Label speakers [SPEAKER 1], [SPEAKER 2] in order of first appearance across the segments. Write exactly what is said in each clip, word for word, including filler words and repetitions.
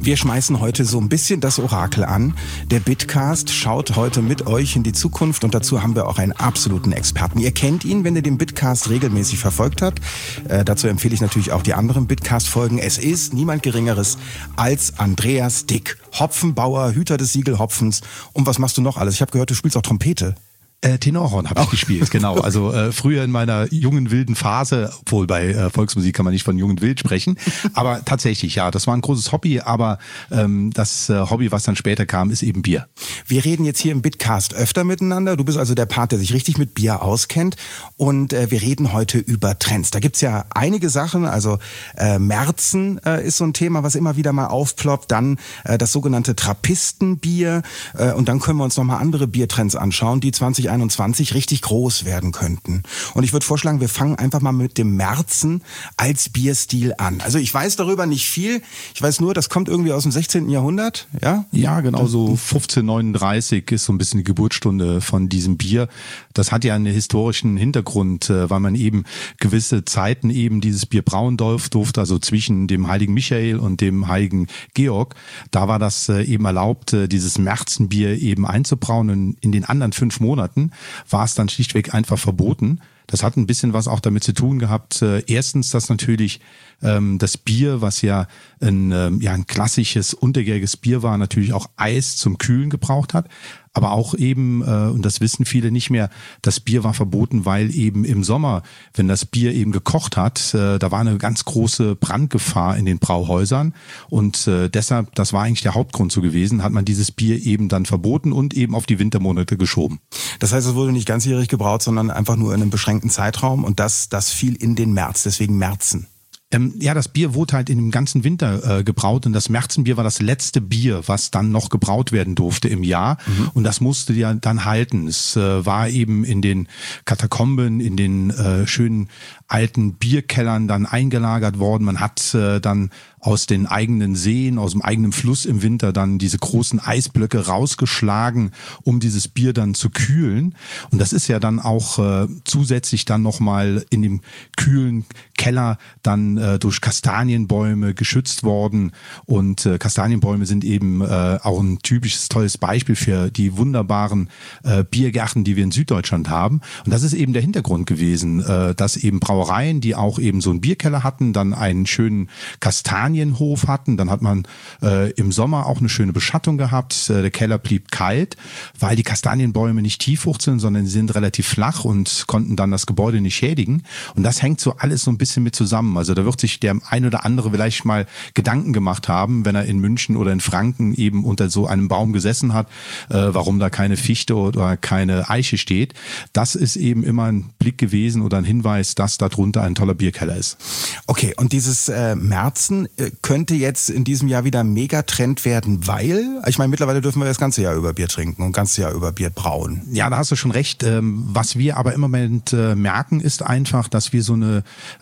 [SPEAKER 1] Wir schmeißen heute so ein bisschen das Orakel an. Der Bitcast schaut heute mit euch in die Zukunft und dazu haben wir auch einen absoluten Experten. Ihr kennt ihn, wenn ihr den Bitcast regelmäßig verfolgt habt. Äh, dazu empfehle ich natürlich auch die anderen Bitcast-Folgen. Es ist niemand Geringeres als Andreas Dick, Hopfenbauer, Hüter des Siegelhopfens. Und was machst du noch alles? Ich habe gehört, du spielst auch Trompete.
[SPEAKER 2] Äh, Tenorhorn habe ich gespielt, genau. Also äh, früher in meiner jungen, wilden Phase, obwohl bei äh, Volksmusik kann man nicht von jung und wild sprechen, aber tatsächlich, ja, das war ein großes Hobby, aber ähm, das äh, Hobby, was dann später kam, ist eben Bier.
[SPEAKER 1] Wir reden jetzt hier im Bitcast öfter miteinander. Du bist also der Part, der sich richtig mit Bier auskennt und äh, wir reden heute über Trends. Da gibt's ja einige Sachen, also äh, Märzen äh, ist so ein Thema, was immer wieder mal aufploppt, dann äh, das sogenannte Trappistenbier äh, und dann können wir uns nochmal andere Biertrends anschauen, die zwanzig einundzwanzig richtig groß werden könnten. Und ich würde vorschlagen, wir fangen einfach mal mit dem Märzen als Bierstil an. Also ich weiß darüber nicht viel. Ich weiß nur, das kommt irgendwie aus dem sechzehnten Jahrhundert, ja?
[SPEAKER 2] Ja, genau, so fünfzehnhundertneununddreißig ist so ein bisschen die Geburtsstunde von diesem Bier. Das hat ja einen historischen Hintergrund, weil man eben gewisse Zeiten eben dieses Bier brauen durfte, also zwischen dem heiligen Michael und dem heiligen Georg. Da war das eben erlaubt, dieses Märzenbier eben einzubrauen und in den anderen fünf Monaten war es dann schlichtweg einfach verboten. Das hat ein bisschen was auch damit zu tun gehabt. Äh, erstens, dass natürlich ähm, das Bier, was ja ein, ähm, ja ein klassisches, untergäriges Bier war, natürlich auch Eis zum Kühlen gebraucht hat. Aber auch eben, äh, und das wissen viele nicht mehr, das Bier war verboten, weil eben im Sommer, wenn das Bier eben gekocht hat, äh, da war eine ganz große Brandgefahr in den Brauhäusern. Und äh, deshalb, das war eigentlich der Hauptgrund so gewesen, hat man dieses Bier eben dann verboten und eben auf die Wintermonate geschoben.
[SPEAKER 1] Das heißt, es wurde nicht ganzjährig gebraut, sondern einfach nur in einem beschränkten Zeitraum und das, das fiel in den März, deswegen Märzen.
[SPEAKER 2] Ähm, ja, das Bier wurde halt in dem ganzen Winter äh, gebraut und das Märzenbier war das letzte Bier, was dann noch gebraut werden durfte im Jahr mhm. und das musste ja dann halten. Es äh, war eben in den Katakomben, in den äh, schönen alten Bierkellern dann eingelagert worden. Man hat äh, dann aus den eigenen Seen, aus dem eigenen Fluss im Winter dann diese großen Eisblöcke rausgeschlagen, um dieses Bier dann zu kühlen. Und das ist ja dann auch äh, zusätzlich dann nochmal in dem kühlen Keller dann äh, durch Kastanienbäume geschützt worden. Und äh, Kastanienbäume sind eben äh, auch ein typisches, tolles Beispiel für die wunderbaren äh, Biergärten, die wir in Süddeutschland haben. Und das ist eben der Hintergrund gewesen, äh, dass eben Brauereien, die auch eben so einen Bierkeller hatten, dann einen schönen Kastanien Hof hatten, dann hat man äh, im Sommer auch eine schöne Beschattung gehabt. Äh, der Keller blieb kalt, weil die Kastanienbäume nicht tiefwurzeln, sondern sie sind relativ flach und konnten dann das Gebäude nicht schädigen. Und das hängt so alles so ein bisschen mit zusammen. Also da wird sich der ein oder andere vielleicht mal Gedanken gemacht haben, wenn er in München oder in Franken eben unter so einem Baum gesessen hat, äh, warum da keine Fichte oder keine Eiche steht. Das ist eben immer ein Blick gewesen oder ein Hinweis, dass darunter ein toller Bierkeller ist.
[SPEAKER 1] Okay, und dieses äh, Märzen könnte jetzt in diesem Jahr wieder ein Megatrend werden, weil, ich meine, mittlerweile dürfen wir das ganze Jahr über Bier trinken und das ganze Jahr über Bier brauen.
[SPEAKER 2] Ja, da hast du schon recht. Was wir aber im Moment merken, ist einfach, dass wir so eine,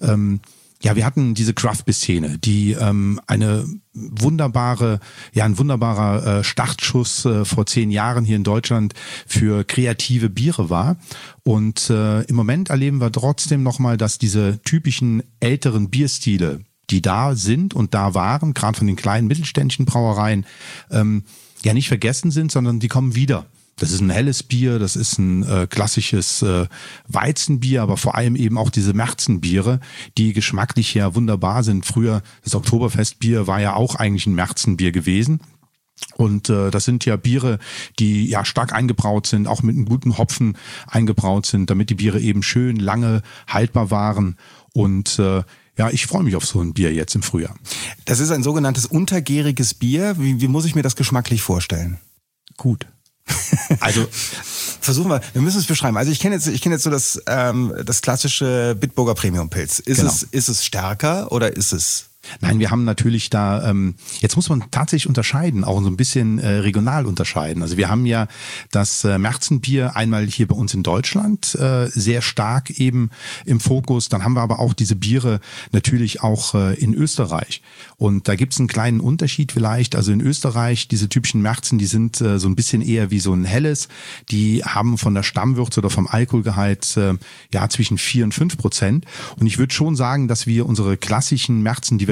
[SPEAKER 2] ja, wir hatten diese Craft-Bier-Szene, die eine wunderbare, ja, ein wunderbarer äh, Startschuss äh, vor zehn Jahren hier in Deutschland für kreative Biere war. Und äh, im Moment erleben wir trotzdem nochmal, dass diese typischen älteren Bierstile, die da sind und da waren, gerade von den kleinen mittelständischen Brauereien, ähm, ja nicht vergessen sind, sondern die kommen wieder. Das ist ein helles Bier, das ist ein äh, klassisches äh, Weizenbier, aber vor allem eben auch diese Märzenbiere, die geschmacklich ja wunderbar sind. Früher, das Oktoberfestbier war ja auch eigentlich ein Märzenbier gewesen. Und äh, das sind ja Biere, die ja stark eingebraut sind, auch mit einem guten Hopfen eingebraut sind, damit die Biere eben schön lange haltbar waren. Und äh, ja, ich freue mich auf so ein Bier jetzt im Frühjahr.
[SPEAKER 1] Das ist ein sogenanntes untergäriges Bier. Wie, wie muss ich mir das geschmacklich vorstellen?
[SPEAKER 2] Gut. Also
[SPEAKER 1] versuchen wir, wir müssen es beschreiben. Also ich kenne jetzt, ich kenne jetzt so das, ähm, das klassische Bitburger Premium Pils. Ist
[SPEAKER 2] genau.
[SPEAKER 1] es, ist es stärker oder ist es?
[SPEAKER 2] Nein, wir haben natürlich da, ähm, jetzt muss man tatsächlich unterscheiden, auch so ein bisschen äh, regional unterscheiden. Also wir haben ja das äh, Märzenbier einmal hier bei uns in Deutschland äh, sehr stark eben im Fokus. Dann haben wir aber auch diese Biere natürlich auch äh, in Österreich. Und da gibt es einen kleinen Unterschied vielleicht. Also in Österreich, diese typischen Märzen, die sind äh, so ein bisschen eher wie so ein helles. Die haben von der Stammwürze oder vom Alkoholgehalt äh, ja zwischen vier und fünf Prozent. Und ich würde schon sagen, dass wir unsere klassischen Märzen, die wir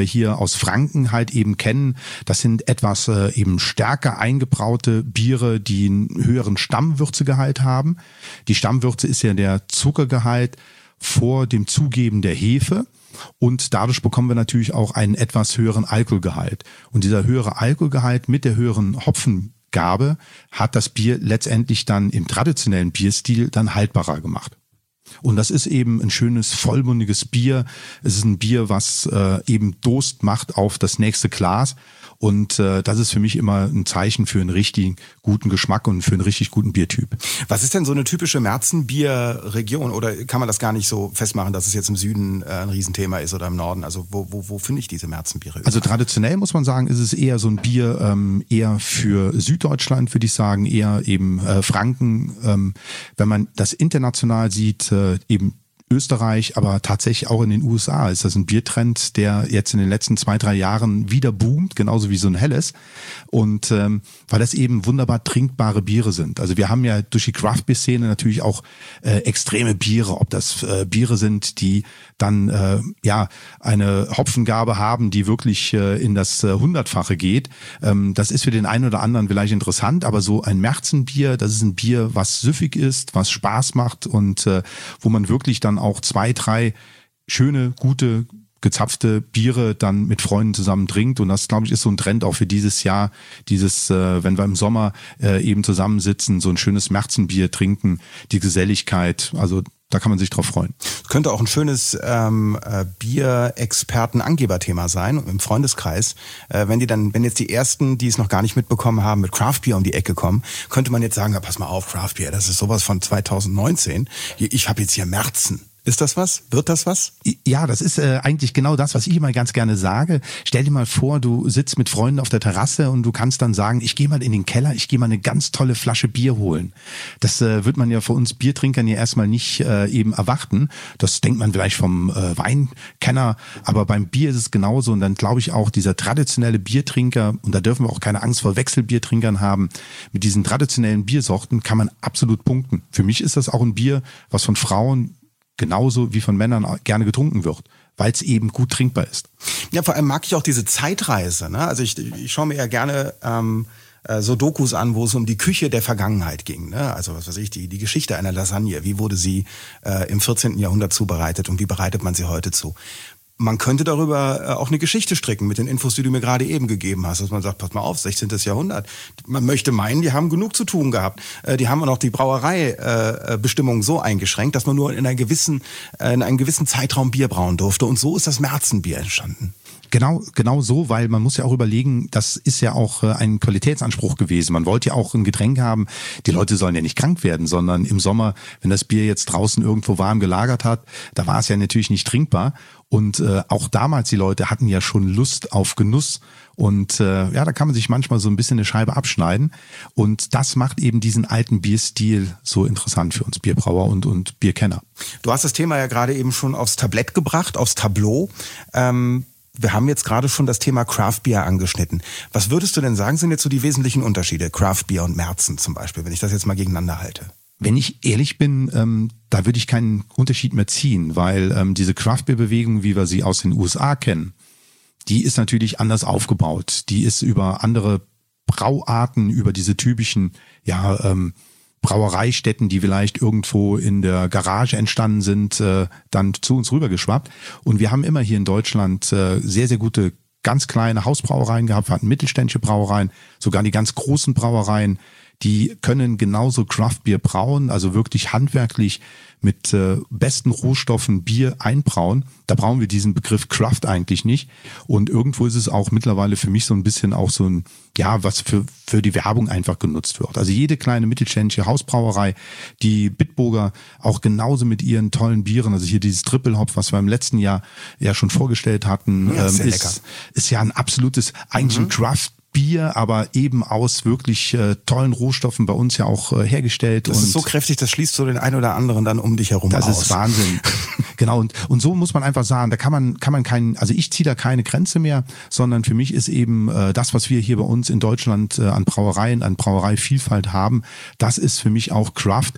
[SPEAKER 2] wir hier aus Franken halt eben kennen. Das sind etwas äh, eben stärker eingebraute Biere, die einen höheren Stammwürzegehalt haben. Die Stammwürze ist ja der Zuckergehalt vor dem Zugeben der Hefe. Und dadurch bekommen wir natürlich auch einen etwas höheren Alkoholgehalt. Und dieser höhere Alkoholgehalt mit der höheren Hopfengabe hat das Bier letztendlich dann im traditionellen Bierstil dann haltbarer gemacht. Und das ist eben ein schönes, vollmundiges Bier. Es ist ein Bier, was äh, eben Durst macht auf das nächste Glas. Und äh, das ist für mich immer ein Zeichen für einen richtig guten Geschmack und für einen richtig guten Biertyp.
[SPEAKER 1] Was ist denn so eine typische Märzenbierregion? Oder kann man das gar nicht so festmachen, dass es jetzt im Süden äh, ein Riesenthema ist oder im Norden? Also wo, wo, wo finde ich diese Märzenbiere?
[SPEAKER 2] Also traditionell muss man sagen, ist es eher so ein Bier ähm, eher für Süddeutschland, würde ich sagen, eher eben äh, Franken. Ähm, wenn man das international sieht, äh, eben Österreich, aber tatsächlich auch in den U S A ist das ein Biertrend, der jetzt in den letzten zwei, drei Jahren wieder boomt, genauso wie so ein Helles. Und ähm, weil das eben wunderbar trinkbare Biere sind. Also wir haben ja durch die Craft-Bier-Szene natürlich auch äh, extreme Biere, ob das äh, Biere sind, die dann äh, ja eine Hopfengabe haben, die wirklich äh, in das äh, Hundertfache geht. Ähm, das ist für den einen oder anderen vielleicht interessant, aber so ein Märzenbier, das ist ein Bier, was süffig ist, was Spaß macht und äh, wo man wirklich dann auch zwei, drei schöne, gute, gezapfte Biere dann mit Freunden zusammen trinkt. Und das, glaube ich, ist so ein Trend auch für dieses Jahr, dieses, äh, wenn wir im Sommer äh, eben zusammensitzen, so ein schönes Märzenbier trinken, die Geselligkeit, also da kann man sich drauf freuen.
[SPEAKER 1] Könnte auch ein schönes ähm, Bier-Experten-Angeberthema sein im Freundeskreis. Äh, wenn die dann, wenn jetzt die ersten, die es noch gar nicht mitbekommen haben, mit Craft Beer um die Ecke kommen, könnte man jetzt sagen, ja, pass mal auf, Craft Beer, das ist sowas von zwanzig neunzehn. Ich habe jetzt hier Märzen. Ist das was? Wird das was?
[SPEAKER 2] Ja, das ist äh, eigentlich genau das, was ich immer ganz gerne sage. Stell dir mal vor, du sitzt mit Freunden auf der Terrasse und du kannst dann sagen, ich gehe mal in den Keller, ich gehe mal eine ganz tolle Flasche Bier holen. Das äh, wird man ja für uns Biertrinkern ja erstmal nicht äh, eben erwarten. Das denkt man vielleicht vom äh, Weinkenner, aber beim Bier ist es genauso. Und dann glaube ich auch, dieser traditionelle Biertrinker, und da dürfen wir auch keine Angst vor Wechselbiertrinkern haben, mit diesen traditionellen Biersorten kann man absolut punkten. Für mich ist das auch ein Bier, was von Frauen genauso wie von Männern gerne getrunken wird, weil es eben gut trinkbar ist.
[SPEAKER 1] Ja, vor allem mag ich auch diese Zeitreise. Ne? Also ich, ich schaue mir ja gerne ähm, so Dokus an, wo es um die Küche der Vergangenheit ging. Ne? Also was weiß ich, die, die Geschichte einer Lasagne. Wie wurde sie äh, im vierzehnten Jahrhundert zubereitet und wie bereitet man sie heute zu? Man könnte darüber auch eine Geschichte stricken mit den Infos, die du mir gerade eben gegeben hast, dass man sagt, pass mal auf, sechzehnten Jahrhundert. Man möchte meinen, die haben genug zu tun gehabt. Die haben auch noch die Brauereibestimmungen so eingeschränkt, dass man nur in einer gewissen, in einem gewissen Zeitraum Bier brauen durfte. Und so ist das Märzenbier entstanden.
[SPEAKER 2] Genau, genau so, weil man muss ja auch überlegen, das ist ja auch ein Qualitätsanspruch gewesen. Man wollte ja auch ein Getränk haben, die Leute sollen ja nicht krank werden, sondern im Sommer, wenn das Bier jetzt draußen irgendwo warm gelagert hat, da war es ja natürlich nicht trinkbar. Und äh, auch damals, die Leute hatten ja schon Lust auf Genuss. Und äh, ja, da kann man sich manchmal so ein bisschen eine Scheibe abschneiden. Und das macht eben diesen alten Bierstil so interessant für uns Bierbrauer und, und Bierkenner.
[SPEAKER 1] Du hast das Thema ja gerade eben schon aufs Tablett gebracht, aufs Tableau. Ähm Wir haben jetzt gerade schon das Thema Craft Beer angeschnitten. Was würdest du denn sagen, sind jetzt so die wesentlichen Unterschiede? Craft Beer und Märzen zum Beispiel, wenn ich das jetzt mal gegeneinander halte.
[SPEAKER 2] Wenn ich ehrlich bin, ähm, da würde ich keinen Unterschied mehr ziehen, weil ähm, diese Craft Beer Bewegung, wie wir sie aus den U S A kennen, die ist natürlich anders aufgebaut. Die ist über andere Brauarten, über diese typischen, ja, ähm, Brauereistätten, die vielleicht irgendwo in der Garage entstanden sind, äh, dann zu uns rübergeschwappt. Und wir haben immer hier in Deutschland äh, sehr, sehr gute, ganz kleine Hausbrauereien gehabt. Wir hatten mittelständische Brauereien, sogar die ganz großen Brauereien, die können genauso Craft-Bier brauen, also wirklich handwerklich mit äh, besten Rohstoffen Bier einbrauen. Da brauchen wir diesen Begriff Craft eigentlich nicht. Und irgendwo ist es auch mittlerweile für mich so ein bisschen auch so ein, ja, was für für die Werbung einfach genutzt wird. Also jede kleine mittelständische Hausbrauerei, die Bitburger auch genauso mit ihren tollen Bieren, also hier dieses Triple Hop, was wir im letzten Jahr ja schon vorgestellt hatten,
[SPEAKER 1] ja,
[SPEAKER 2] ähm, ist, ist ja ein absolutes, eigentlich mhm. ein Craft Bier, aber eben aus wirklich äh, tollen Rohstoffen bei uns ja auch äh, hergestellt.
[SPEAKER 1] Das
[SPEAKER 2] und
[SPEAKER 1] ist so kräftig, das schließt so den einen oder anderen dann um dich herum
[SPEAKER 2] das
[SPEAKER 1] aus.
[SPEAKER 2] Das ist Wahnsinn. Genau, und und so muss man einfach sagen, da kann man kann man keinen, also ich ziehe da keine Grenze mehr, sondern für mich ist eben äh, das, was wir hier bei uns in Deutschland äh, an Brauereien, an Brauereivielfalt haben, das ist für mich auch Craft.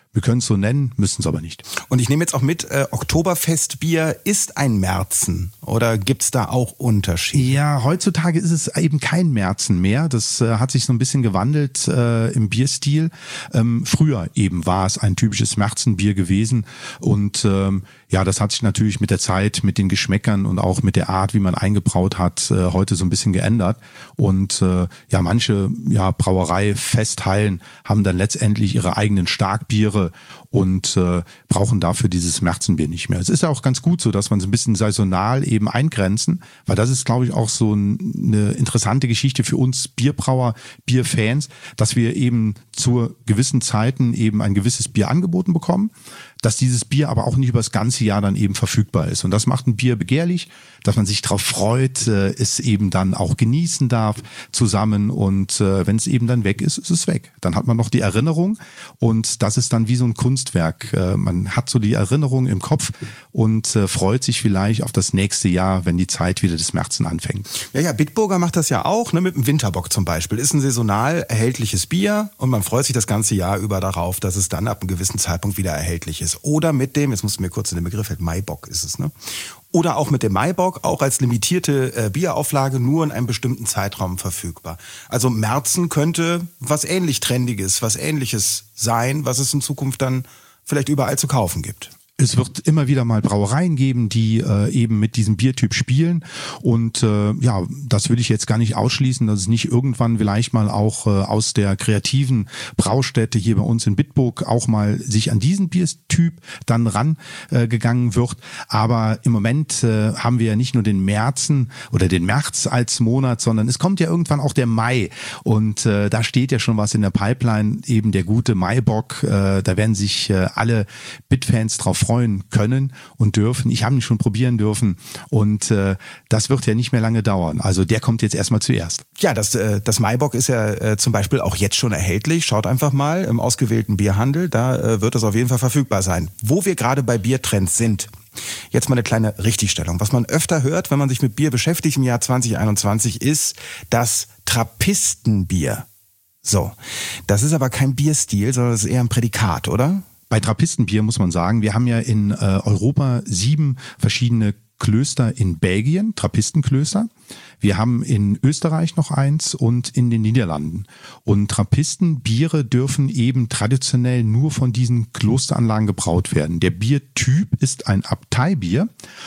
[SPEAKER 2] Wir können es so nennen, müssen es aber nicht.
[SPEAKER 1] Und ich nehme jetzt auch mit, äh, Oktoberfestbier ist ein Märzen oder gibt's da auch Unterschiede?
[SPEAKER 2] Ja, heutzutage ist es eben kein Märzen mehr. Das äh, hat sich so ein bisschen gewandelt äh, im Bierstil. Ähm, früher eben war es ein typisches Märzenbier gewesen und ähm, ja, das hat sich natürlich mit der Zeit, mit den Geschmäckern und auch mit der Art, wie man eingebraut hat, äh, heute so ein bisschen geändert. Und äh, ja, manche ja, Brauerei-Festhallen haben dann letztendlich ihre eigenen Starkbiere und äh, brauchen dafür dieses Märzenbier nicht mehr. Es ist ja auch ganz gut so, dass man so ein bisschen saisonal eben eingrenzen, weil das ist, glaube ich, auch so ein, eine interessante Geschichte für uns Bierbrauer, Bierfans, dass wir eben zu gewissen Zeiten eben ein gewisses Bier angeboten bekommen, dass dieses Bier aber auch nicht über das ganze Jahr dann eben verfügbar ist. Und das macht ein Bier begehrlich, dass man sich darauf freut, äh, es eben dann auch genießen darf zusammen. Und äh, wenn es eben dann weg ist, ist es weg. Dann hat man noch die Erinnerung und das ist dann wie so ein Kunstwerk. Äh, man hat so die Erinnerung im Kopf und äh, freut sich vielleicht auf das nächste Jahr, wenn die Zeit wieder des Märzen anfängt.
[SPEAKER 1] Ja, ja, Bitburger macht das ja auch, ne, mit dem Winterbock zum Beispiel. Ist ein saisonal erhältliches Bier und man freut sich das ganze Jahr über darauf, dass es dann ab einem gewissen Zeitpunkt wieder erhältlich ist. Oder mit dem, jetzt musst du mir kurz in den Begriff helfen, Maibock ist es, ne? Oder auch mit dem Maibock, auch als limitierte äh, Bierauflage nur in einem bestimmten Zeitraum verfügbar. Also Märzen könnte was ähnlich Trendiges, was Ähnliches sein, was es in Zukunft dann vielleicht überall zu kaufen gibt.
[SPEAKER 2] Es wird immer wieder mal Brauereien geben, die äh, eben mit diesem Biertyp spielen und äh, ja, das würde ich jetzt gar nicht ausschließen, dass es nicht irgendwann vielleicht mal auch äh, aus der kreativen Braustätte hier bei uns in Bitburg auch mal sich an diesen Biertyp dann rangegangen äh, wird, aber im Moment äh, haben wir ja nicht nur den Märzen oder den März als Monat, sondern es kommt ja irgendwann auch der Mai und äh, da steht ja schon was in der Pipeline, eben der gute Maibock, äh, da werden sich äh, alle Bitfans drauf freuen können und dürfen. Ich habe ihn schon probieren dürfen und äh, das wird ja nicht mehr lange dauern. Also der kommt jetzt erstmal zuerst.
[SPEAKER 1] Ja, das, äh, das Maibock ist ja äh, zum Beispiel auch jetzt schon erhältlich. Schaut einfach mal im ausgewählten Bierhandel, da äh, wird es auf jeden Fall verfügbar sein. Wo wir gerade bei Biertrends sind, jetzt mal eine kleine Richtigstellung. Was man öfter hört, wenn man sich mit Bier beschäftigt im Jahr zwanzig einundzwanzig, ist das Trappistenbier. So, das ist aber kein Bierstil, sondern das ist eher ein Prädikat, oder?
[SPEAKER 2] Bei Trappistenbier muss man sagen, wir haben ja in äh, Europa sieben verschiedene Klöster in Belgien, Trappistenklöster. Wir haben in Österreich noch eins und in den Niederlanden. Und Trappistenbiere dürfen eben traditionell nur von diesen Klosteranlagen gebraut werden. Der Biertyp ist ein Abteibier.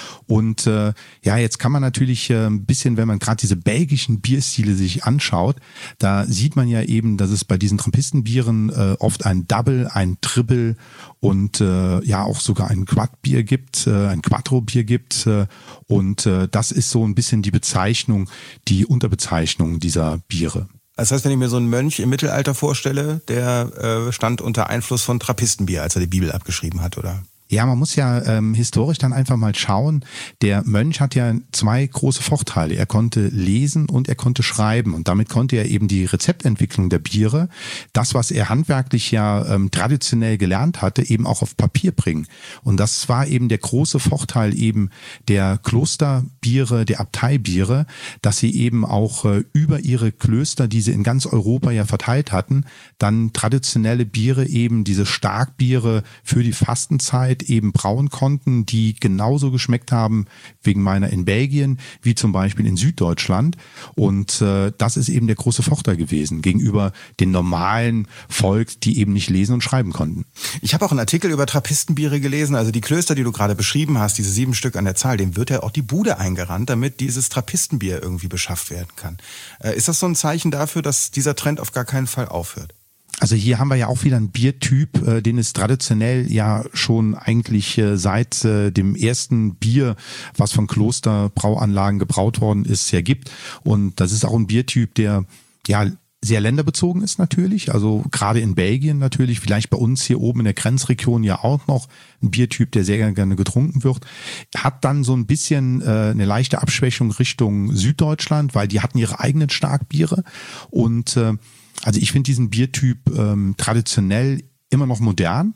[SPEAKER 2] Und äh, ja, jetzt kann man natürlich äh, ein bisschen, wenn man gerade diese belgischen Bierstile sich anschaut, da sieht man ja eben, dass es bei diesen Trappistenbieren äh, oft ein Double, ein Triple und äh, ja auch sogar ein Quad-Bier gibt, äh, ein Quattro-Bier gibt. Äh, und äh, das ist so ein bisschen die Bezeichnung, die Unterbezeichnung dieser Biere.
[SPEAKER 1] Das heißt, wenn ich mir so einen Mönch im Mittelalter vorstelle, der äh, stand unter Einfluss von Trappistenbier, als er die Bibel abgeschrieben hat, oder?
[SPEAKER 2] Ja, man muss ja ähm, historisch dann einfach mal schauen. Der Mönch hat ja zwei große Vorteile. Er konnte lesen und er konnte schreiben und damit konnte er eben die Rezeptentwicklung der Biere, das, was er handwerklich ja ähm, traditionell gelernt hatte, eben auch auf Papier bringen. Und das war eben der große Vorteil eben der Klosterbiere, der Abteibiere, dass sie eben auch äh, über ihre Klöster, die sie in ganz Europa ja verteilt hatten, dann traditionelle Biere, eben diese Starkbiere für die Fastenzeit eben brauen konnten, die genauso geschmeckt haben, wegen meiner in Belgien, wie zum Beispiel in Süddeutschland. Und äh, das ist eben der große Vorteil gewesen gegenüber den normalen Volk, die eben nicht lesen und schreiben konnten.
[SPEAKER 1] Ich habe auch einen Artikel über Trappistenbiere gelesen, also die Klöster, die du gerade beschrieben hast, diese sieben Stück an der Zahl, dem wird ja auch die Bude eingerannt, damit dieses Trappistenbier irgendwie beschafft werden kann. Äh, ist das so ein Zeichen dafür, dass dieser Trend auf gar keinen Fall aufhört?
[SPEAKER 2] Also hier haben wir ja auch wieder einen Biertyp, äh, den es traditionell ja schon eigentlich äh, seit äh, dem ersten Bier, was von Klosterbrauanlagen gebraut worden ist, ja gibt. Und das ist auch ein Biertyp, der ja sehr länderbezogen ist natürlich. Also gerade in Belgien natürlich, vielleicht bei uns hier oben in der Grenzregion ja auch noch ein Biertyp, der sehr gerne getrunken wird. Hat dann so ein bisschen äh, eine leichte Abschwächung Richtung Süddeutschland, weil die hatten ihre eigenen Starkbiere und äh, also ich finde diesen Biertyp ähm, traditionell immer noch modern.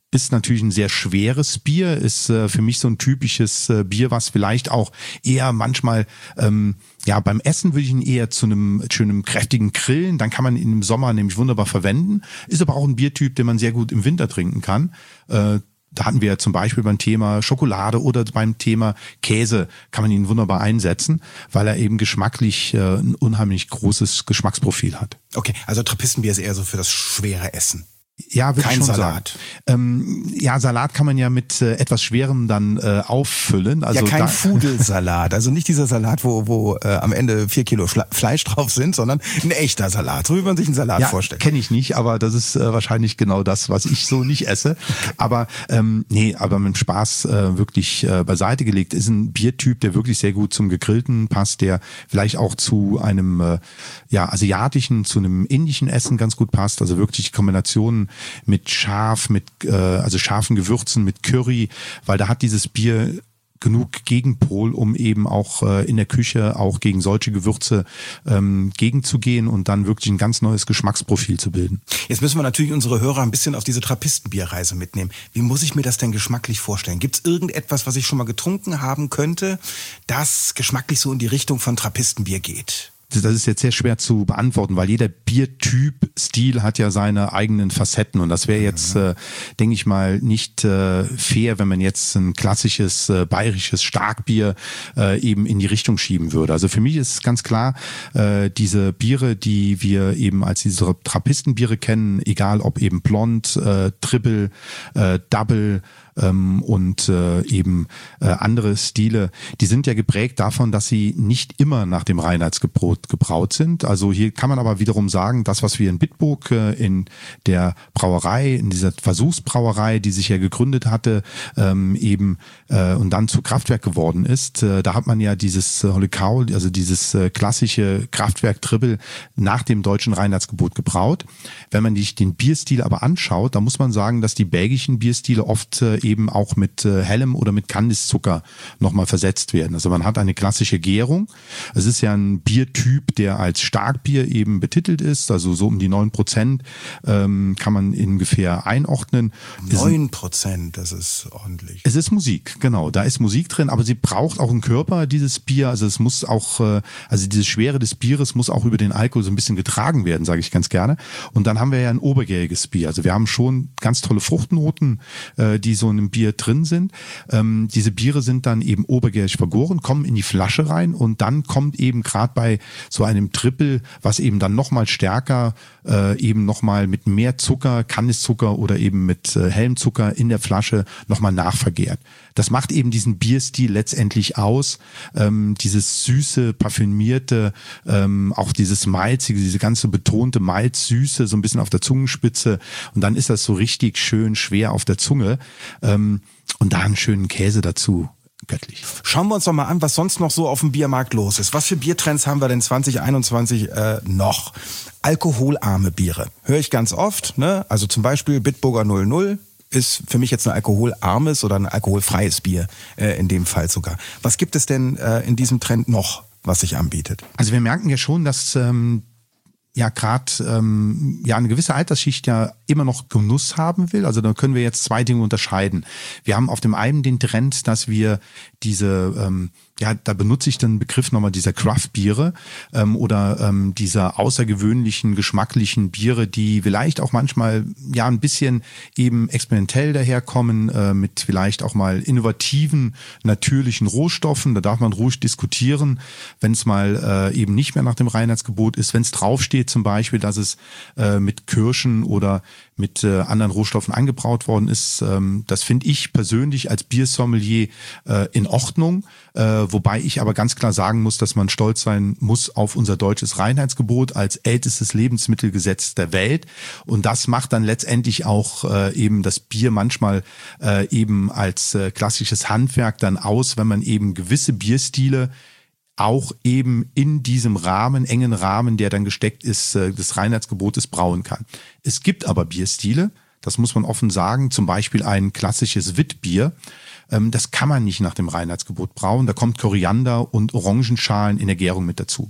[SPEAKER 2] ist natürlich ein sehr schweres Bier, ist äh, für mich so ein typisches äh, Bier, was vielleicht auch eher manchmal, ähm, ja, beim Essen würde ich ihn eher zu einem schönen kräftigen Grillen, dann kann man ihn im Sommer nämlich wunderbar verwenden, ist aber auch ein Biertyp, den man sehr gut im Winter trinken kann. Äh, Da hatten wir zum Beispiel beim Thema Schokolade oder beim Thema Käse kann man ihn wunderbar einsetzen, weil er eben geschmacklich äh, ein unheimlich großes Geschmacksprofil hat.
[SPEAKER 1] Okay, also Trappistenbier ist eher so für das schwere Essen.
[SPEAKER 2] Ja, würde ich schon
[SPEAKER 1] Salat.
[SPEAKER 2] sagen. Ähm, ja, Salat kann man ja mit äh, etwas Schwerem dann äh, auffüllen. Also
[SPEAKER 1] ja, kein
[SPEAKER 2] da,
[SPEAKER 1] Fudelsalat. Also nicht dieser Salat, wo, wo äh, am Ende vier Kilo Schla- Fleisch drauf sind, sondern ein echter Salat. So wie man sich einen Salat
[SPEAKER 2] ja,
[SPEAKER 1] vorstellt.
[SPEAKER 2] Kenne ich nicht, aber das ist äh, wahrscheinlich genau das, was ich so nicht esse. Aber ähm, nee, aber mit Spaß äh, wirklich äh, beiseite gelegt. Ist ein Biertyp, der wirklich sehr gut zum Gegrillten passt, der vielleicht auch zu einem äh, ja asiatischen, zu einem indischen Essen ganz gut passt. Also wirklich Kombinationen mit scharf, mit äh, also scharfen Gewürzen, mit Curry, weil da hat dieses Bier genug Gegenpol, um eben auch äh, in der Küche auch gegen solche Gewürze ähm, gegenzugehen und dann wirklich ein ganz neues Geschmacksprofil zu bilden.
[SPEAKER 1] Jetzt müssen wir natürlich unsere Hörer ein bisschen auf diese Trappistenbierreise mitnehmen. Wie muss ich mir das denn geschmacklich vorstellen? Gibt es irgendetwas, was ich schon mal getrunken haben könnte, das geschmacklich so in die Richtung von Trappistenbier geht?
[SPEAKER 2] Das ist jetzt sehr schwer zu beantworten, weil jeder Biertyp, Stil hat ja seine eigenen Facetten und das wäre jetzt, äh, denke ich mal, nicht äh, fair, wenn man jetzt ein klassisches äh, bayerisches Starkbier äh, eben in die Richtung schieben würde. Also für mich ist ganz klar, äh, diese Biere, die wir eben als diese Trappistenbiere kennen, egal ob eben Blond, äh, Triple, äh, Double, ähm, und äh, eben äh, andere Stile, die sind ja geprägt davon, dass sie nicht immer nach dem Reinheitsgebot gebraut sind. Also hier kann man aber wiederum sagen, das, was wir in Bitburg äh, in der Brauerei, in dieser Versuchsbrauerei, die sich ja gegründet hatte, ähm, eben äh, und dann zu Kraftwerk geworden ist, äh, da hat man ja dieses äh, Holikau, also dieses äh, klassische Kraftwerk Triple nach dem deutschen Reinheitsgebot gebraut. Wenn man sich den Bierstil aber anschaut, da muss man sagen, dass die belgischen Bierstile oft äh, eben auch mit äh, hellem oder mit Kandiszucker nochmal versetzt werden. Also man hat eine klassische Gärung. Es ist ja ein Biertyp, der als Starkbier eben betitelt ist, also so um die neun Prozent ähm, kann man ungefähr einordnen.
[SPEAKER 1] neun Prozent, das ist ordentlich.
[SPEAKER 2] Es ist Musik, genau, da ist Musik drin, aber sie braucht auch einen Körper, dieses Bier, also es muss auch, äh, also diese Schwere des Bieres muss auch über den Alkohol so ein bisschen getragen werden, sage ich ganz gerne. Und dann haben wir ja ein obergäriges Bier, also wir haben schon ganz tolle Fruchtnoten, äh, die so in einem Bier drin sind. Ähm, diese Biere sind dann eben obergärig vergoren, kommen in die Flasche rein und dann kommt eben gerade bei so einem Triple, was eben dann nochmal stärker, äh, eben nochmal mit mehr Zucker, Kandiszucker oder eben mit äh, hellem Zucker in der Flasche nochmal nachvergärt. Das macht eben diesen Bierstil letztendlich aus, ähm, dieses süße, parfümierte, ähm, auch dieses malzige, diese ganze betonte Malzsüße, so ein bisschen auf der Zungenspitze und dann ist das so richtig schön schwer auf der Zunge ähm, und da einen schönen Käse dazu. Göttlich.
[SPEAKER 1] Schauen wir uns doch mal an, was sonst noch so auf dem Biermarkt los ist. Was für Biertrends haben wir denn zwanzig einundzwanzig äh, noch? Alkoholarme Biere. Höre ich ganz oft, ne? Also zum Beispiel Bitburger null null ist für mich jetzt ein alkoholarmes oder ein alkoholfreies Bier, äh, in dem Fall sogar. Was gibt es denn äh, in diesem Trend noch, was sich anbietet?
[SPEAKER 2] Also wir merken ja schon, dass ähm, ja gerade ähm, ja eine gewisse Altersschicht ja immer noch Genuss haben will. Also da können wir jetzt zwei Dinge unterscheiden. Wir haben auf dem einen den Trend, dass wir diese, ähm, ja, da benutze ich den Begriff nochmal dieser Craft-Biere ähm, oder ähm, dieser außergewöhnlichen, geschmacklichen Biere, die vielleicht auch manchmal ja ein bisschen eben experimentell daherkommen, äh, mit vielleicht auch mal innovativen, natürlichen Rohstoffen. Da darf man ruhig diskutieren, wenn es mal äh, eben nicht mehr nach dem Reinheitsgebot ist, wenn es draufsteht zum Beispiel, dass es äh, mit Kirschen oder mit äh, anderen Rohstoffen angebraut worden ist. Ähm, das finde ich persönlich als Biersommelier äh, in Ordnung, äh, wobei ich aber ganz klar sagen muss, dass man stolz sein muss auf unser deutsches Reinheitsgebot als ältestes Lebensmittelgesetz der Welt und das macht dann letztendlich auch äh, eben das Bier manchmal äh, eben als äh, klassisches Handwerk dann aus, wenn man eben gewisse Bierstile auch eben in diesem Rahmen, engen Rahmen, der dann gesteckt ist, des Reinheitsgebotes brauen kann. Es gibt aber Bierstile, das muss man offen sagen, zum Beispiel ein klassisches Witbier. Das kann man nicht nach dem Reinheitsgebot brauen. Da kommt Koriander und Orangenschalen in der Gärung mit dazu.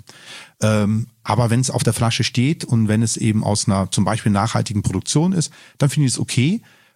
[SPEAKER 2] Aber wenn es auf der Flasche steht und wenn es eben aus einer zum Beispiel nachhaltigen Produktion ist, dann finde ich es okay.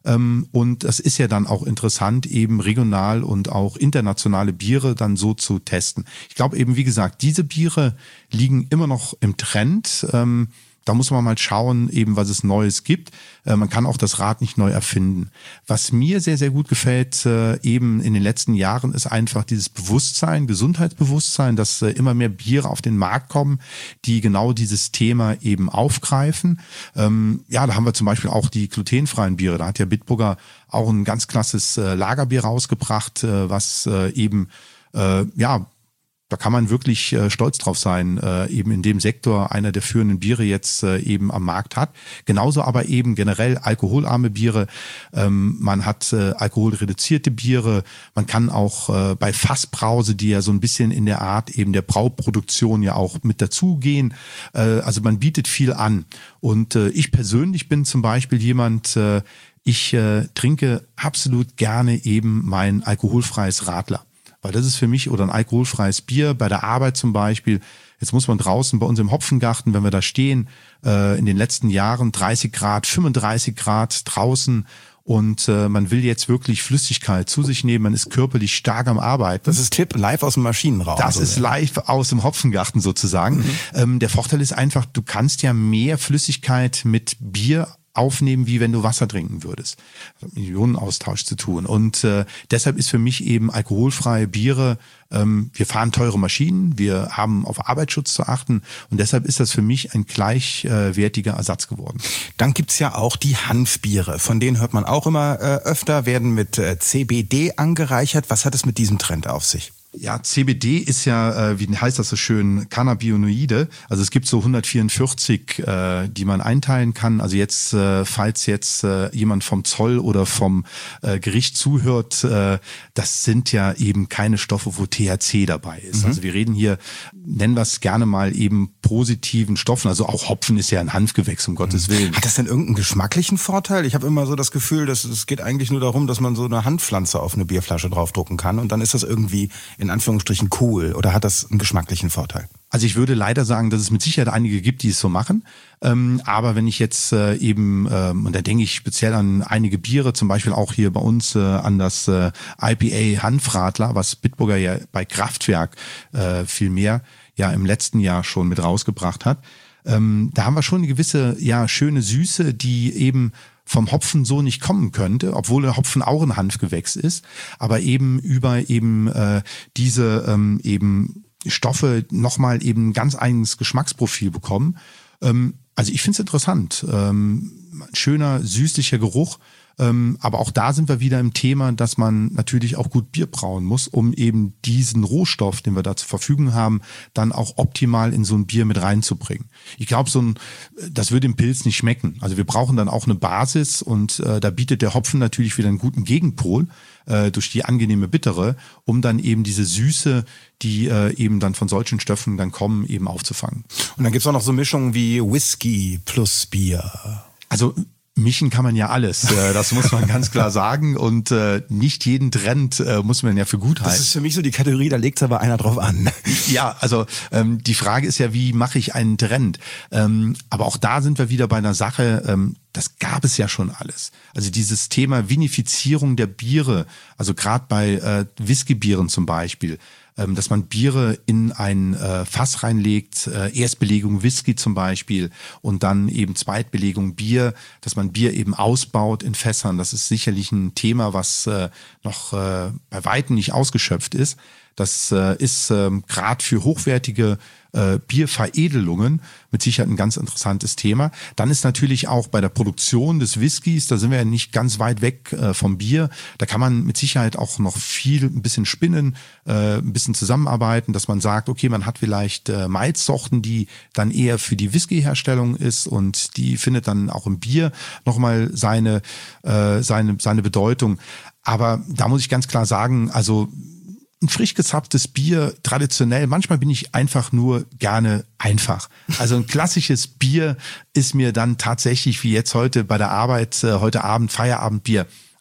[SPEAKER 2] Ähm, und das ist ja dann auch interessant, eben regional und auch internationale Biere dann so zu testen. Ich glaube eben, wie gesagt, diese Biere liegen immer noch im Trend. Ähm, Da muss man mal schauen, eben was es Neues gibt. Äh, man kann auch das Rad nicht neu erfinden. Was mir sehr, sehr gut gefällt, äh, eben in den letzten Jahren, ist einfach dieses Bewusstsein, Gesundheitsbewusstsein, dass äh, immer mehr Biere auf den Markt kommen, die genau dieses Thema eben aufgreifen. Ähm, ja, da haben wir zum Beispiel auch die glutenfreien Biere. Da hat ja Bitburger auch ein ganz klasses äh, Lagerbier rausgebracht, äh, was äh, eben, äh, ja, da kann man wirklich äh, stolz drauf sein, äh, eben in dem Sektor einer der führenden Biere jetzt äh, eben am Markt hat. Genauso aber eben generell alkoholarme Biere. Ähm, man hat äh, alkoholreduzierte Biere. Man kann auch äh, bei Fassbrause, die ja so ein bisschen in der Art eben der Brauproduktion ja auch mit dazugehen. Äh, also man bietet viel an. Und äh, ich persönlich bin zum Beispiel jemand, äh, ich äh, trinke absolut gerne eben mein alkoholfreies Radler. Weil das ist für mich, oder ein alkoholfreies Bier bei der Arbeit zum Beispiel. Jetzt muss man draußen bei uns im Hopfengarten, wenn wir da stehen, äh, in den letzten Jahren dreißig Grad, fünfunddreißig Grad draußen und äh, man will jetzt wirklich Flüssigkeit zu sich nehmen, man ist körperlich stark am Arbeiten.
[SPEAKER 1] Das ist Tipp, live aus dem Maschinenraum.
[SPEAKER 2] Das ist live aus dem Hopfengarten sozusagen. Mhm. Ähm, der Vorteil ist einfach, du kannst ja mehr Flüssigkeit mit Bier aufnehmen, wie wenn du Wasser trinken würdest. Das hat mit Ionenaustausch zu tun. Und äh, deshalb ist für mich eben alkoholfreie Biere, ähm, wir fahren teure Maschinen, wir haben auf Arbeitsschutz zu achten und deshalb ist das für mich ein gleichwertiger Ersatz geworden.
[SPEAKER 1] Dann gibt's ja auch die Hanfbiere, von denen hört man auch immer äh, öfter, werden mit äh, C B D angereichert. Was hat es mit diesem Trend auf sich?
[SPEAKER 2] Ja, C B D ist ja, äh, wie heißt das so schön, Cannabinoide. Also es gibt so hundertvierundvierzig, äh, die man einteilen kann. Also jetzt, äh, falls jetzt äh, jemand vom Zoll oder vom äh, Gericht zuhört, äh, das sind ja eben keine Stoffe, wo T H C dabei ist. Mhm. Also wir reden hier, nennen wir es gerne mal eben positiven Stoffen. Also auch Hopfen ist ja ein Hanfgewächs, um Gottes Willen.
[SPEAKER 1] Hat das denn irgendeinen geschmacklichen Vorteil? Ich habe immer so das Gefühl, dass es geht eigentlich nur darum, dass man so eine Hanfpflanze auf eine Bierflasche draufdrucken kann und dann ist das irgendwie in Anführungsstrichen cool, oder hat das einen geschmacklichen Vorteil?
[SPEAKER 2] Also ich würde leider sagen, dass es mit Sicherheit einige gibt, die es so machen. Ähm, aber wenn ich jetzt äh, eben, ähm, und da denke ich speziell an einige Biere, zum Beispiel auch hier bei uns äh, an das äh, I P A Hanfradler, was Bitburger ja bei Kraftwerk äh, viel mehr ja im letzten Jahr schon mit rausgebracht hat. Ähm, da haben wir schon eine gewisse, ja, schöne Süße, die eben vom Hopfen so nicht kommen könnte, obwohl der Hopfen auch ein Hanfgewächs ist, aber eben über eben äh, diese ähm, eben Stoffe nochmal eben ein ganz eigenes Geschmacksprofil bekommen. Ähm, also ich finde es interessant. Ähm, schöner, süßlicher Geruch. Ähm, aber auch da sind wir wieder im Thema, dass man natürlich auch gut Bier brauen muss, um eben diesen Rohstoff, den wir da zur Verfügung haben, dann auch optimal in so ein Bier mit reinzubringen. Ich glaube, so ein, das würde im Pilz nicht schmecken. Also wir brauchen dann auch eine Basis und äh, da bietet der Hopfen natürlich wieder einen guten Gegenpol äh, durch die angenehme Bittere, um dann eben diese Süße, die äh, eben dann von solchen Stoffen dann kommen, eben aufzufangen.
[SPEAKER 1] Und dann gibt's auch noch so Mischungen wie Whisky plus Bier.
[SPEAKER 2] Also mischen kann man ja alles, das muss man ganz klar sagen und äh, nicht jeden Trend äh, muss man ja für gut halten.
[SPEAKER 1] Das ist für mich so die Kategorie, da legt's aber einer drauf an.
[SPEAKER 2] Ja, also ähm, die Frage ist ja, wie mache ich einen Trend? Ähm, aber auch da sind wir wieder bei einer Sache, ähm, das gab es ja schon alles. Also dieses Thema Vinifizierung der Biere, also gerade bei äh, Whiskybieren zum Beispiel, dass man Biere in ein äh, Fass reinlegt, äh, Erstbelegung Whisky zum Beispiel und dann eben Zweitbelegung Bier, dass man Bier eben ausbaut in Fässern. Das ist sicherlich ein Thema, was äh, noch äh, bei Weitem nicht ausgeschöpft ist. Das äh, ist ähm, gerade für hochwertige äh, Bierveredelungen mit Sicherheit ein ganz interessantes Thema. Dann ist natürlich auch bei der Produktion des Whiskys, da sind wir ja nicht ganz weit weg äh, vom Bier, da kann man mit Sicherheit auch noch viel ein bisschen spinnen, äh, ein bisschen zusammenarbeiten, dass man sagt, okay, man hat vielleicht äh, Malzsorten, die dann eher für die Whiskyherstellung ist und die findet dann auch im Bier nochmal seine, äh, seine, seine Bedeutung. Aber da muss ich ganz klar sagen, also ein frisch gezapftes Bier, traditionell, manchmal bin ich einfach nur gerne einfach. Also ein klassisches Bier ist mir dann tatsächlich, wie jetzt heute bei der Arbeit, äh, heute Abend, Feierabendbier,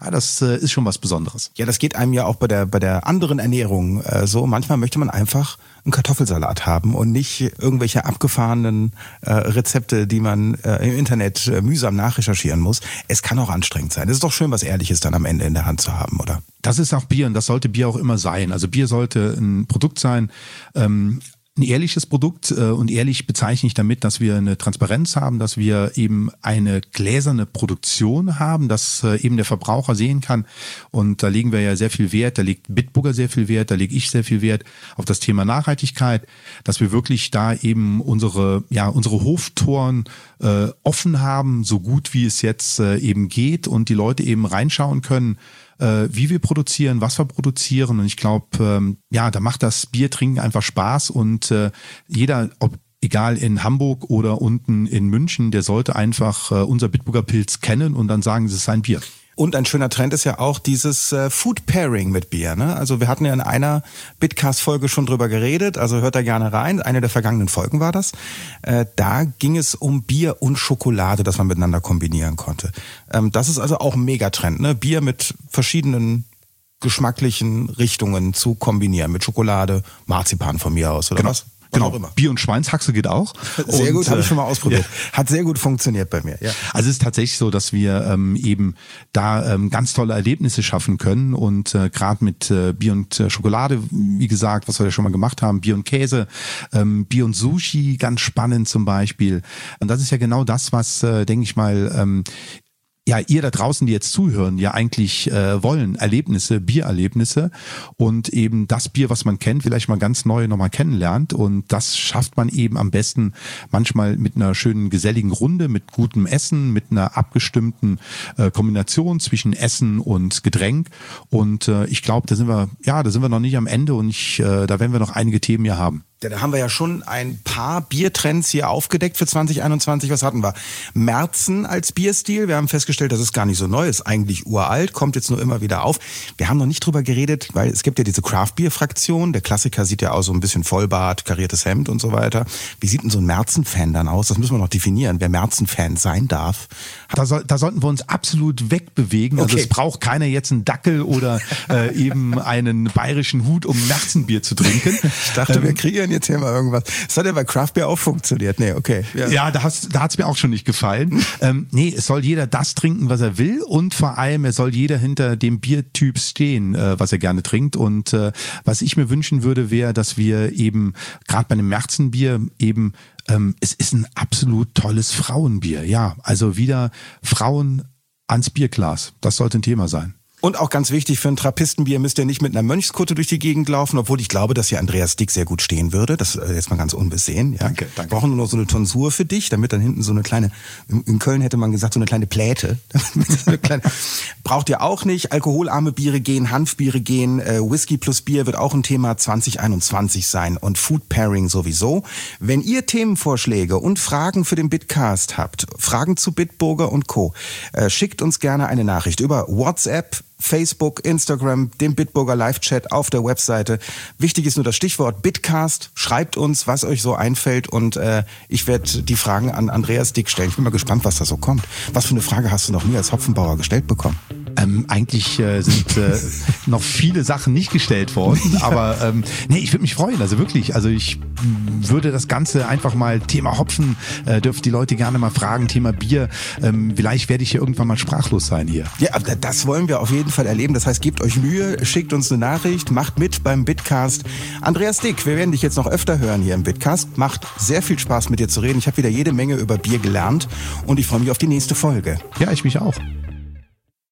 [SPEAKER 2] ja, das äh, ist schon was Besonderes.
[SPEAKER 1] Ja, das geht einem ja auch bei der bei der anderen Ernährung äh, so. Manchmal möchte man einfach einen Kartoffelsalat haben und nicht irgendwelche abgefahrenen äh, Rezepte, die man äh, im Internet äh, mühsam nachrecherchieren muss. Es kann auch anstrengend sein. Es ist doch schön, was Ehrliches dann am Ende in der Hand zu haben, oder?
[SPEAKER 2] Das ist auch Bier und das sollte Bier auch immer sein. Also Bier sollte ein Produkt sein, ähm, ein ehrliches Produkt, äh, und ehrlich bezeichne ich damit, dass wir eine Transparenz haben, dass wir eben eine gläserne Produktion haben, dass äh, eben der Verbraucher sehen kann, und da legen wir ja sehr viel Wert, da legt Bitburger sehr viel Wert, da lege ich sehr viel Wert auf das Thema Nachhaltigkeit, dass wir wirklich da eben unsere, ja, unsere Hoftoren äh, offen haben, so gut wie es jetzt äh, eben geht, und die Leute eben reinschauen können, wie wir produzieren, was wir produzieren, und ich glaube, ähm, ja, da macht das Biertrinken einfach Spaß, und äh, jeder, ob egal in Hamburg oder unten in München, der sollte einfach äh, unser Bitburger Pilz kennen und dann sagen, es ist sein Bier.
[SPEAKER 1] Und ein schöner Trend ist ja auch dieses äh, Food Pairing mit Bier. Ne? Also wir hatten ja in einer Bitcast-Folge schon drüber geredet, also hört da gerne rein. Eine der vergangenen Folgen war das. Äh, da ging es um Bier und Schokolade, das man miteinander kombinieren konnte. Ähm, das ist also auch ein Megatrend, ne? Bier mit verschiedenen geschmacklichen Richtungen zu kombinieren. Mit Schokolade, Marzipan von mir aus, oder
[SPEAKER 2] genau.
[SPEAKER 1] was?
[SPEAKER 2] Genau, Bier und Schweinshaxe geht auch.
[SPEAKER 1] Sehr
[SPEAKER 2] und,
[SPEAKER 1] gut, habe ich schon mal
[SPEAKER 2] äh,
[SPEAKER 1] ausprobiert.
[SPEAKER 2] Ja.
[SPEAKER 1] Hat sehr gut funktioniert bei mir. Ja.
[SPEAKER 2] Also es ist tatsächlich so, dass wir ähm, eben da ähm, ganz tolle Erlebnisse schaffen können, und äh, gerade mit äh, Bier und äh, Schokolade, wie gesagt, was wir ja schon mal gemacht haben, Bier und Käse, ähm, Bier und Sushi, ganz spannend zum Beispiel. Und das ist ja genau das, was, äh, denke ich mal, ähm, ja, ihr da draußen, die jetzt zuhören, ja eigentlich äh, wollen, Erlebnisse, Biererlebnisse, und eben das Bier, was man kennt, vielleicht mal ganz neu nochmal kennenlernt, und das schafft man eben am besten manchmal mit einer schönen geselligen Runde, mit gutem Essen, mit einer abgestimmten äh, Kombination zwischen Essen und Getränk, und äh, ich glaube, da sind wir, ja, da sind wir noch nicht am Ende, und ich, äh, da werden wir noch einige Themen hier haben.
[SPEAKER 1] Ja, da haben wir ja schon ein paar Biertrends hier aufgedeckt für zwanzig einundzwanzig. Was hatten wir? Märzen als Bierstil. Wir haben festgestellt, das ist gar nicht so neu, ist eigentlich uralt, kommt jetzt nur immer wieder auf. Wir haben noch nicht drüber geredet, weil es gibt ja diese Craft-Bier-Fraktion. Der Klassiker sieht ja aus, so ein bisschen Vollbart, kariertes Hemd und so weiter. Wie sieht denn so ein Märzen-Fan dann aus? Das müssen wir noch definieren, wer Märzen-Fan sein darf.
[SPEAKER 2] Da, soll, da sollten wir uns absolut wegbewegen. Okay. Also es braucht keiner jetzt einen Dackel oder äh, eben einen bayerischen Hut, um Märzenbier zu trinken.
[SPEAKER 1] Ich dachte, ähm, wir kreieren jetzt hier mal irgendwas. Das hat ja bei Craft Beer auch funktioniert. Nee, okay.
[SPEAKER 2] Ja, ja da, da hat's mir auch schon nicht gefallen. ähm, nee, es soll jeder das trinken, was er will, und vor allem, es soll jeder hinter dem Biertyp stehen, äh, was er gerne trinkt. Und äh, was ich mir wünschen würde, wäre, dass wir eben, gerade bei einem Märzenbier, eben, ähm, es ist ein absolut tolles Frauenbier. Ja, also wieder Frauen ans Bierglas. Das sollte ein Thema sein.
[SPEAKER 1] Und auch ganz wichtig, für ein Trappistenbier müsst ihr nicht mit einer Mönchskutte durch die Gegend laufen, obwohl ich glaube, dass hier Andreas Dick sehr gut stehen würde. Das ist jetzt mal ganz unbesehen. Ja.
[SPEAKER 2] Danke, danke.
[SPEAKER 1] Wir brauchen nur noch so eine Tonsur für dich, damit dann hinten so eine kleine, in Köln hätte man gesagt, so eine kleine Pläte. eine kleine, braucht ihr auch nicht. Alkoholarme Biere gehen, Hanfbiere gehen, äh, Whisky plus Bier wird auch ein Thema zwanzig einundzwanzig sein, und Food Pairing sowieso. Wenn ihr Themenvorschläge und Fragen für den Bitcast habt, Fragen zu Bitburger und Co., äh, schickt uns gerne eine Nachricht über WhatsApp, Facebook, Instagram, dem Bitburger Live-Chat auf der Webseite. Wichtig ist nur das Stichwort Bitcast. Schreibt uns, was euch so einfällt, und äh, ich werde die Fragen an Andreas Dick stellen. Ich bin mal gespannt, was da so kommt. Was für eine Frage hast du noch nie als Hopfenbauer gestellt bekommen?
[SPEAKER 2] Ähm, eigentlich äh, sind äh, noch viele Sachen nicht gestellt worden, ja. aber ähm, nee, ich würde mich freuen, also wirklich, also ich m, würde das Ganze einfach mal, Thema Hopfen, äh, dürfen die Leute gerne mal fragen, Thema Bier, ähm, vielleicht werde ich hier irgendwann mal sprachlos sein hier.
[SPEAKER 1] Ja, das wollen wir auf jeden Fall erleben, das heißt, gebt euch Mühe, schickt uns eine Nachricht, macht mit beim Bitcast. Andreas Dick, wir werden dich jetzt noch öfter hören hier im Bitcast, macht sehr viel Spaß mit dir zu reden, ich habe wieder jede Menge über Bier gelernt, und ich freue mich auf die nächste Folge.
[SPEAKER 2] Ja, ich mich auch.